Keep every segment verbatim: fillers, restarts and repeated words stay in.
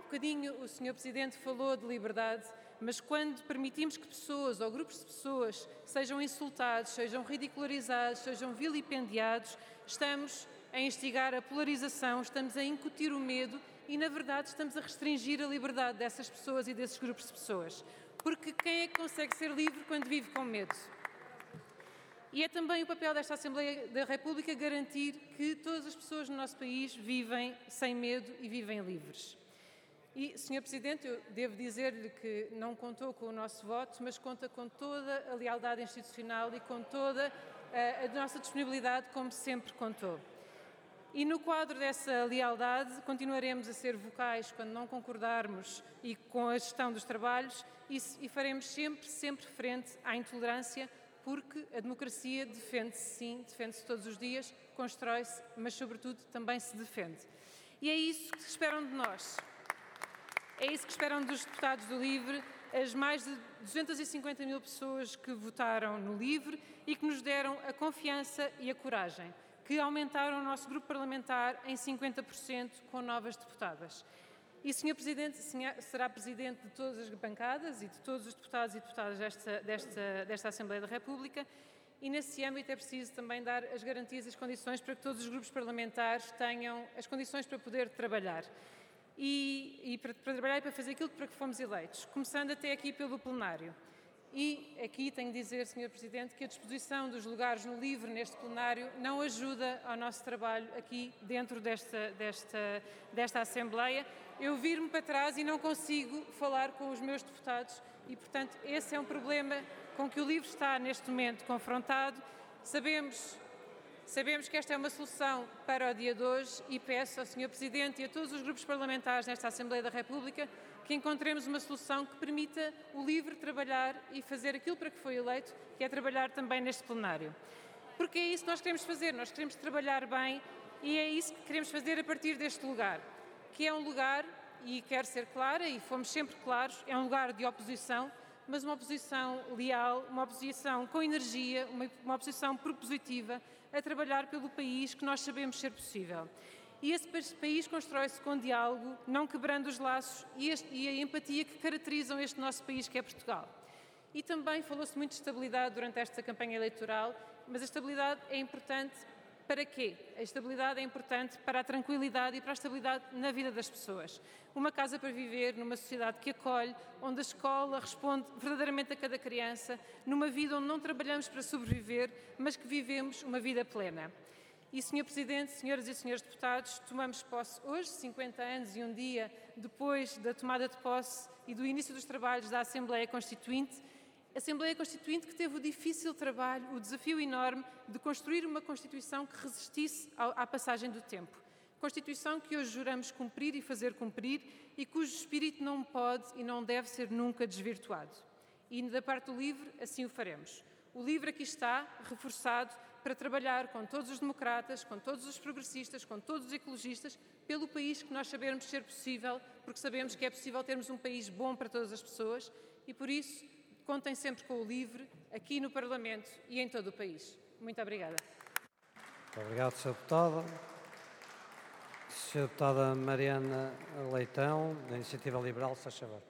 bocadinho o senhor Presidente falou de liberdade, mas quando permitimos que pessoas ou grupos de pessoas sejam insultados, sejam ridicularizados, sejam vilipendiados, estamos a instigar a polarização, estamos a incutir o medo e, na verdade, estamos a restringir a liberdade dessas pessoas e desses grupos de pessoas. Porque quem é que consegue ser livre quando vive com medo? E é também o papel desta Assembleia da República garantir que todas as pessoas no nosso país vivem sem medo e vivem livres. E, senhor Presidente, eu devo dizer-lhe que não contou com o nosso voto, mas conta com toda a lealdade institucional e com toda a, a nossa disponibilidade, como sempre contou. E no quadro dessa lealdade continuaremos a ser vocais quando não concordarmos e com a gestão dos trabalhos e, e faremos sempre, sempre frente à intolerância, porque a democracia defende-se sim, defende-se todos os dias, constrói-se, mas sobretudo também se defende. E é isso que esperam de nós. É isso que esperam dos deputados do LIVRE, as mais de duzentas e cinquenta mil pessoas que votaram no LIVRE e que nos deram a confiança e a coragem, que aumentaram o nosso grupo parlamentar em cinquenta por cento com novas deputadas. E, senhor Presidente, será Presidente de todas as bancadas e de todos os deputados e deputadas desta, desta, desta Assembleia da República e, nesse âmbito, é preciso também dar as garantias e as condições para que todos os grupos parlamentares tenham as condições para poder trabalhar. E, e para, para trabalhar e para fazer aquilo para que fomos eleitos, começando até aqui pelo plenário. E aqui tenho de dizer, senhor Presidente, que a disposição dos lugares no LIVRE neste plenário não ajuda ao nosso trabalho aqui dentro desta, desta, desta Assembleia. Eu vir-me para trás e não consigo falar com os meus deputados e, portanto, esse é um problema com que o LIVRE está neste momento confrontado. Sabemos, sabemos que esta é uma solução para o dia de hoje e peço ao senhor Presidente e a todos os grupos parlamentares nesta Assembleia da República que encontremos uma solução que permita o LIVRE trabalhar e fazer aquilo para que foi eleito, que é trabalhar também neste plenário. Porque é isso que nós queremos fazer, nós queremos trabalhar bem e é isso que queremos fazer a partir deste lugar, que é um lugar, e quero ser clara, e fomos sempre claros, é um lugar de oposição, mas uma oposição leal, uma oposição com energia, uma, uma oposição propositiva a trabalhar pelo país que nós sabemos ser possível. E esse país constrói-se com diálogo, não quebrando os laços e, este, e a empatia que caracterizam este nosso país, que é Portugal. E também falou-se muito de estabilidade durante esta campanha eleitoral, mas a estabilidade é importante para quê? A estabilidade é importante para a tranquilidade e para a estabilidade na vida das pessoas. Uma casa para viver, numa sociedade que acolhe, onde a escola responde verdadeiramente a cada criança, numa vida onde não trabalhamos para sobreviver, mas que vivemos uma vida plena. E, senhor Presidente, senhoras e senhores deputados, tomamos posse hoje, cinquenta anos e um dia depois da tomada de posse e do início dos trabalhos da Assembleia Constituinte, Assembleia Constituinte que teve o difícil trabalho, o desafio enorme de construir uma Constituição que resistisse à passagem do tempo. Constituição que hoje juramos cumprir e fazer cumprir e cujo espírito não pode e não deve ser nunca desvirtuado. E da parte do LIVRE, assim o faremos. O LIVRE aqui está, reforçado, para trabalhar com todos os democratas, com todos os progressistas, com todos os ecologistas, pelo país que nós sabemos ser possível, porque sabemos que é possível termos um país bom para todas as pessoas e, por isso, contem sempre com o LIVRE, aqui no Parlamento e em todo o país. Muito obrigada. Muito obrigado, senhora Deputada. senhora Deputada Mariana Leitão, da Iniciativa Liberal, se faz favor.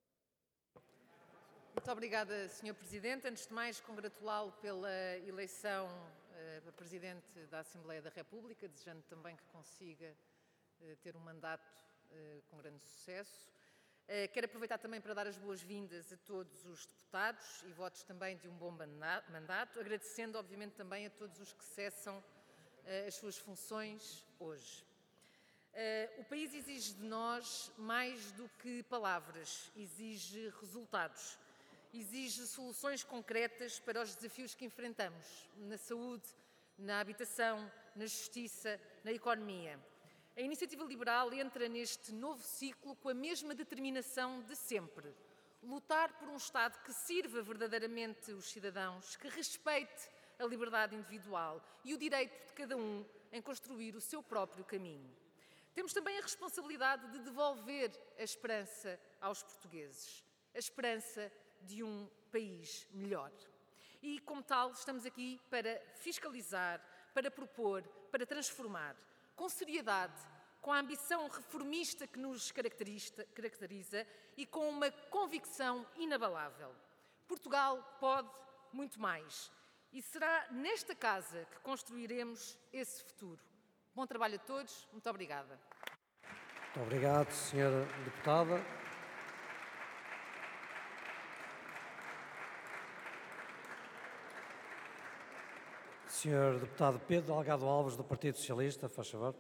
Muito obrigada, senhor Presidente. Antes de mais, congratulá-lo pela eleição uh, para Presidente da Assembleia da República, desejando também que consiga uh, ter um mandato uh, com grande sucesso. Uh, quero aproveitar também para dar as boas-vindas a todos os deputados e votos também de um bom mandato, agradecendo, obviamente, também a todos os que cessam uh, as suas funções hoje. Uh, o país exige de nós mais do que palavras, exige resultados. Exige soluções concretas para os desafios que enfrentamos na saúde, na habitação, na justiça, na economia. A Iniciativa Liberal entra neste novo ciclo com a mesma determinação de sempre. Lutar por um Estado que sirva verdadeiramente os cidadãos, que respeite a liberdade individual e o direito de cada um em construir o seu próprio caminho. Temos também a responsabilidade de devolver a esperança aos portugueses. A esperança de um país melhor. E, como tal, estamos aqui para fiscalizar, para propor, para transformar, com seriedade, com a ambição reformista que nos caracteriza e com uma convicção inabalável. Portugal pode muito mais e será nesta casa que construiremos esse futuro. Bom trabalho a todos. Muito obrigada. Muito obrigado, senhora Deputada. senhor Deputado Pedro Delgado Alves, do Partido Socialista, faz favor.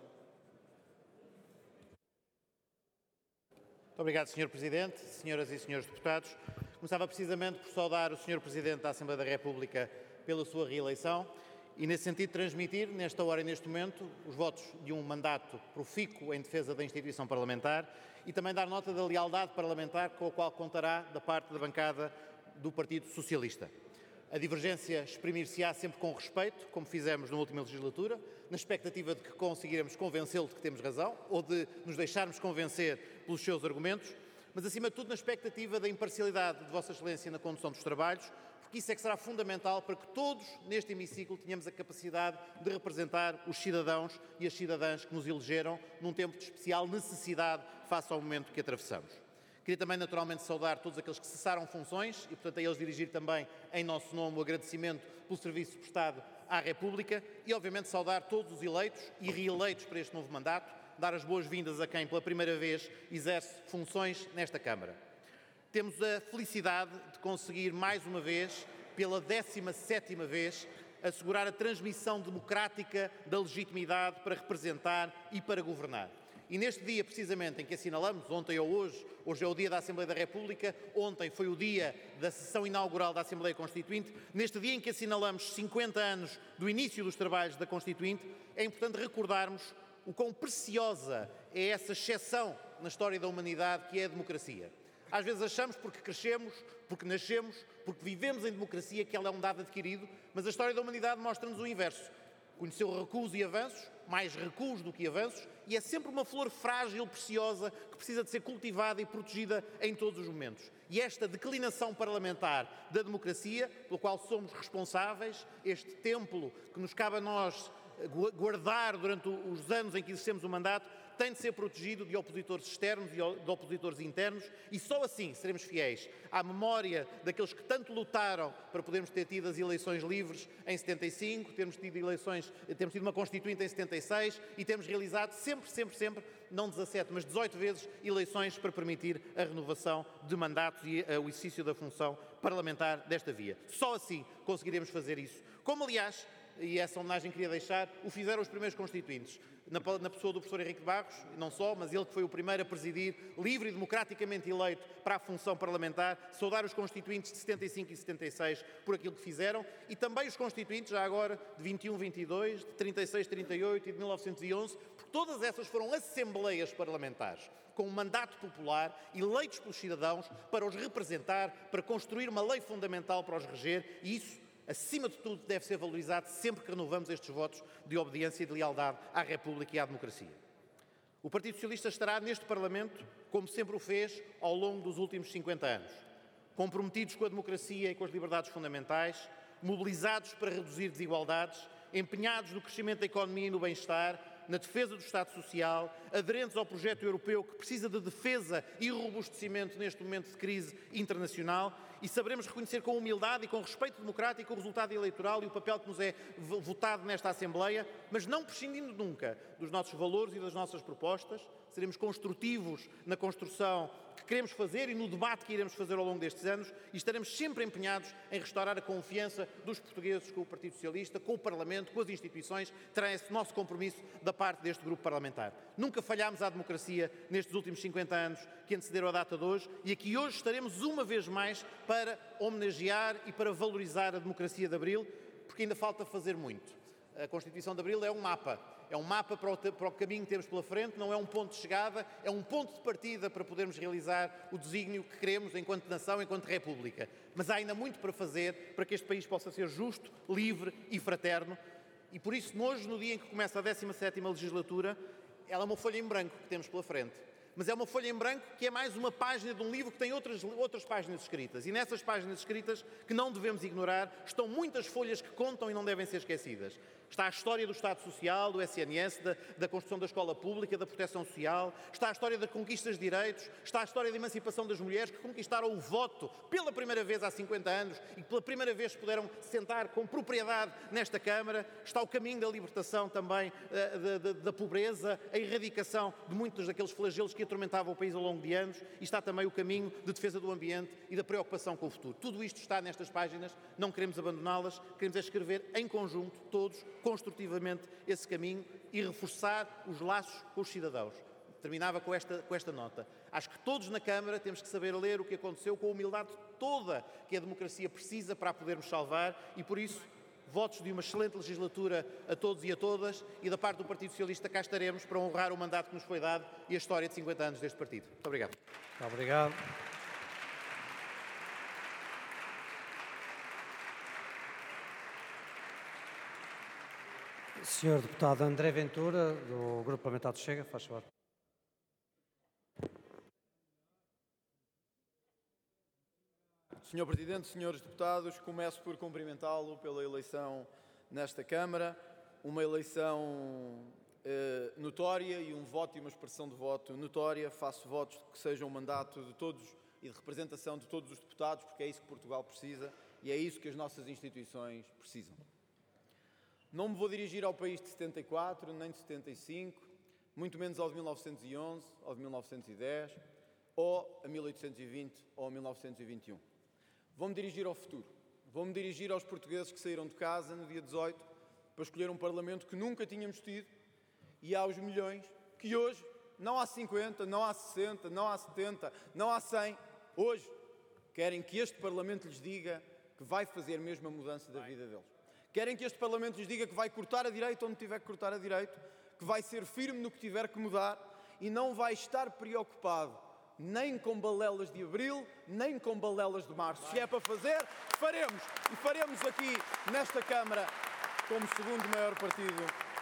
Muito obrigado, senhor Presidente, senhoras e senhores deputados. Começava precisamente por saudar o senhor Presidente da Assembleia da República pela sua reeleição e, nesse sentido, transmitir, nesta hora e neste momento, os votos de um mandato profícuo em defesa da instituição parlamentar e também dar nota da lealdade parlamentar com a qual contará da parte da bancada do Partido Socialista. A divergência exprimir-se-á sempre com respeito, como fizemos na última legislatura, na expectativa de que conseguiremos convencê-lo de que temos razão ou de nos deixarmos convencer pelos seus argumentos, mas acima de tudo na expectativa da imparcialidade de Vossa Excelência na condução dos trabalhos, porque isso é que será fundamental para que todos neste hemiciclo tenhamos a capacidade de representar os cidadãos e as cidadãs que nos elegeram num tempo de especial necessidade face ao momento que atravessamos. Queria também naturalmente saudar todos aqueles que cessaram funções e, portanto, a eles dirigir também em nosso nome o agradecimento pelo serviço prestado à República e, obviamente, saudar todos os eleitos e reeleitos para este novo mandato, dar as boas-vindas a quem pela primeira vez exerce funções nesta Câmara. Temos a felicidade de conseguir mais uma vez, pela décima sétima vez, assegurar a transmissão democrática da legitimidade para representar e para governar. E neste dia, precisamente, em que assinalamos, ontem ou hoje, hoje é o dia da Assembleia da República, ontem foi o dia da sessão inaugural da Assembleia Constituinte, neste dia em que assinalamos cinquenta anos do início dos trabalhos da Constituinte, é importante recordarmos o quão preciosa é essa exceção na história da humanidade que é a democracia. Às vezes achamos porque crescemos, porque nascemos, porque vivemos em democracia que ela é um dado adquirido, mas a história da humanidade mostra-nos o inverso. Conheceu recuos e avanços, mais recuos do que avanços, e é sempre uma flor frágil, preciosa, que precisa de ser cultivada e protegida em todos os momentos. E esta declinação parlamentar da democracia, pela qual somos responsáveis, este templo que nos cabe a nós guardar durante os anos em que exercemos o mandato, tem de ser protegido de opositores externos e de opositores internos e só assim seremos fiéis à memória daqueles que tanto lutaram para podermos ter tido as eleições livres em setenta e cinco, termos tido eleições, temos tido uma Constituinte em setenta e seis e temos realizado sempre, sempre, sempre, não dezassete, mas dezoito vezes eleições para permitir a renovação de mandatos e o exercício da função parlamentar desta via. Só assim conseguiremos fazer isso. Como, aliás, e essa homenagem queria deixar, o fizeram os primeiros constituintes, na, na pessoa do professor Henrique de Barros, não só, mas ele que foi o primeiro a presidir, livre e democraticamente eleito para a função parlamentar, saudar os constituintes de setenta e cinco e setenta e seis por aquilo que fizeram, e também os constituintes, já agora, de vinte e um, vinte e dois, de trinta e seis, trinta e oito e de mil novecentos e onze, porque todas essas foram assembleias parlamentares, com um mandato popular, eleitos pelos cidadãos, para os representar, para construir uma lei fundamental para os reger, e isso, acima de tudo, deve ser valorizado sempre que renovamos estes votos de obediência e de lealdade à República e à democracia. O Partido Socialista estará neste Parlamento, como sempre o fez ao longo dos últimos cinquenta anos, comprometidos com a democracia e com as liberdades fundamentais, mobilizados para reduzir desigualdades, empenhados no crescimento da economia e no bem-estar, na defesa do Estado Social, aderentes ao projeto europeu que precisa de defesa e robustecimento neste momento de crise internacional, e saberemos reconhecer com humildade e com respeito democrático o resultado eleitoral e o papel que nos é votado nesta Assembleia, mas não prescindindo nunca dos nossos valores e das nossas propostas. Seremos construtivos na construção que queremos fazer e no debate que iremos fazer ao longo destes anos e estaremos sempre empenhados em restaurar a confiança dos portugueses com o Partido Socialista, com o Parlamento, com as instituições. Terá esse nosso compromisso da parte deste grupo parlamentar. Nunca falhámos à democracia nestes últimos cinquenta anos que antecederam a data de hoje e aqui hoje estaremos uma vez mais para homenagear e para valorizar a democracia de Abril, porque ainda falta fazer muito. A Constituição de Abril é um mapa. É um mapa para o, para o caminho que temos pela frente, não é um ponto de chegada, é um ponto de partida para podermos realizar o desígnio que queremos enquanto nação, enquanto república. Mas há ainda muito para fazer para que este país possa ser justo, livre e fraterno. E por isso, hoje, no dia em que começa a décima sétima legislatura, ela é uma folha em branco que temos pela frente. Mas é uma folha em branco que é mais uma página de um livro que tem outras, outras páginas escritas. E nessas páginas escritas, que não devemos ignorar, estão muitas folhas que contam e não devem ser esquecidas. Está a história do Estado Social, do S N S, da, da construção da escola pública, da proteção social, está a história das conquistas de direitos, está a história da emancipação das mulheres que conquistaram o voto pela primeira vez há cinquenta anos e que pela primeira vez puderam sentar com propriedade nesta Câmara, está o caminho da libertação também uh, da, da, da pobreza, a erradicação de muitos daqueles flagelos que atormentavam o país ao longo de anos e está também o caminho de defesa do ambiente e da preocupação com o futuro. Tudo isto está nestas páginas, não queremos abandoná-las, queremos é escrever em conjunto, todos, construtivamente esse caminho e reforçar os laços com os cidadãos. Terminava com esta, com esta nota. Acho que todos na Câmara temos que saber ler o que aconteceu com a humildade toda que a democracia precisa para a podermos salvar e, por isso, votos de uma excelente legislatura a todos e a todas e da parte do Partido Socialista cá estaremos para honrar o mandato que nos foi dado e a história de cinquenta anos deste partido. Muito obrigado. Muito obrigado. senhor Deputado André Ventura, do Grupo Parlamentar do Chega, faz favor. senhor Presidente, senhores Deputados, começo por cumprimentá-lo pela eleição nesta Câmara, uma eleição eh, notória e um voto e uma expressão de voto notória. Faço votos que sejam um mandato de todos e de representação de todos os deputados, porque é isso que Portugal precisa e é isso que as nossas instituições precisam. Não me vou dirigir ao país de setenta e quatro, nem de setenta e cinco, muito menos ao de mil novecentos e onze, ao de mil novecentos e dez, ou a mil oitocentos e vinte, ou a mil novecentos e vinte e um. Vou-me dirigir ao futuro. Vou-me dirigir aos portugueses que saíram de casa no dia dezoito para escolher um Parlamento que nunca tínhamos tido e aos milhões que hoje, não há cinquenta, não há sessenta, não há setenta, não há cem, hoje querem que este Parlamento lhes diga que vai fazer mesmo a mudança da vida deles. Querem que este Parlamento lhes diga que vai cortar a direita onde tiver que cortar a direita, que vai ser firme no que tiver que mudar e não vai estar preocupado nem com balelas de abril, nem com balelas de março. Se é para fazer, faremos. E faremos aqui, nesta Câmara, como segundo maior partido.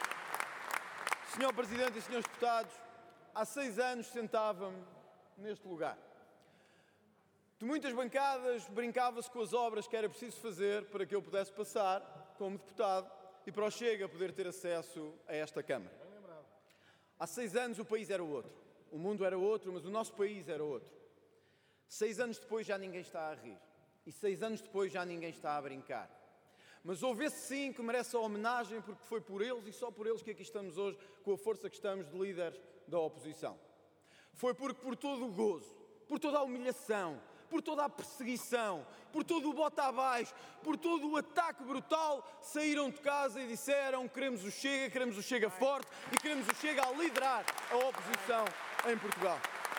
senhor Presidente e senhores Deputados, há seis anos sentava-me neste lugar. De muitas bancadas brincava-se com as obras que era preciso fazer para que eu pudesse passar como deputado e para o Chega poder ter acesso a esta Câmara. Há seis anos o país era outro. O mundo era outro, mas o nosso país era outro. Seis anos depois já ninguém está a rir. E seis anos depois já ninguém está a brincar. Mas houve esse sim que merece a homenagem porque foi por eles e só por eles que aqui estamos hoje com a força que estamos de líderes da oposição. Foi porque por todo o gozo, por toda a humilhação, por toda a perseguição, por todo o bota abaixo, por todo o ataque brutal, saíram de casa e disseram: queremos o Chega, queremos o Chega forte e queremos o Chega a liderar a oposição em Portugal.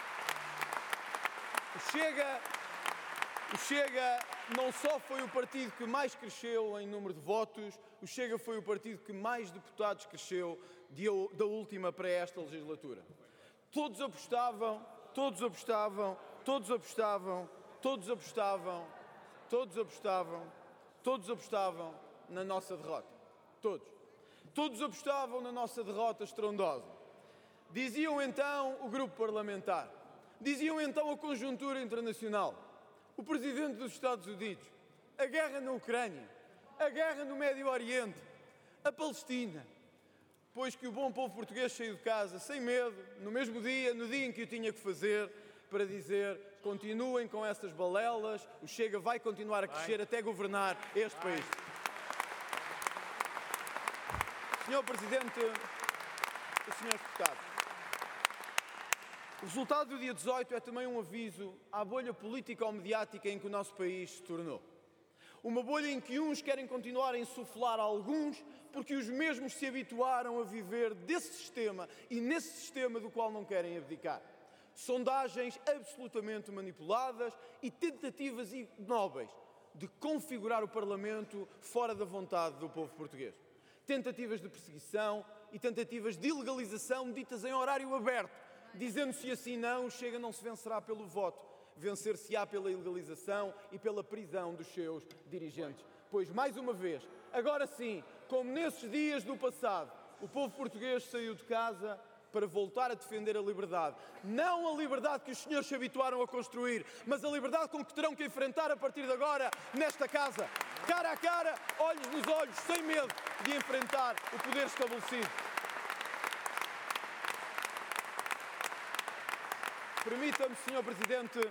O Chega, o Chega não só foi o partido que mais cresceu em número de votos, o Chega foi o partido que mais deputados cresceu de, da última para esta legislatura. Todos apostavam, todos apostavam, todos apostavam, todos apostavam, todos apostavam, todos apostavam na nossa derrota. Todos. Todos apostavam na nossa derrota estrondosa. Diziam então o grupo parlamentar, diziam então a conjuntura internacional, o presidente dos Estados Unidos, a guerra na Ucrânia, a guerra no Médio Oriente, a Palestina. Pois que o bom povo português saiu de casa sem medo, no mesmo dia, no dia em que o tinha que fazer, para dizer: continuem com essas balelas, o Chega vai continuar a crescer até governar este país. senhor Presidente e senhores Deputados, o resultado do dia dezoito é também um aviso à bolha política ou mediática em que o nosso país se tornou. Uma bolha em que uns querem continuar a insuflar a alguns porque os mesmos se habituaram a viver desse sistema e nesse sistema do qual não querem abdicar. Sondagens absolutamente manipuladas e tentativas ignóbeis de configurar o Parlamento fora da vontade do povo português. Tentativas de perseguição e tentativas de ilegalização ditas em horário aberto, dizendo-se assim não, o Chega não se vencerá pelo voto, vencer-se-á pela ilegalização e pela prisão dos seus dirigentes. Pois, mais uma vez, agora sim, como nesses dias do passado, o povo português saiu de casa para voltar a defender a liberdade. Não a liberdade que os senhores se habituaram a construir, mas a liberdade com que terão que enfrentar a partir de agora nesta casa. Cara a cara, olhos nos olhos, sem medo de enfrentar o poder estabelecido. Permita-me, senhor Presidente,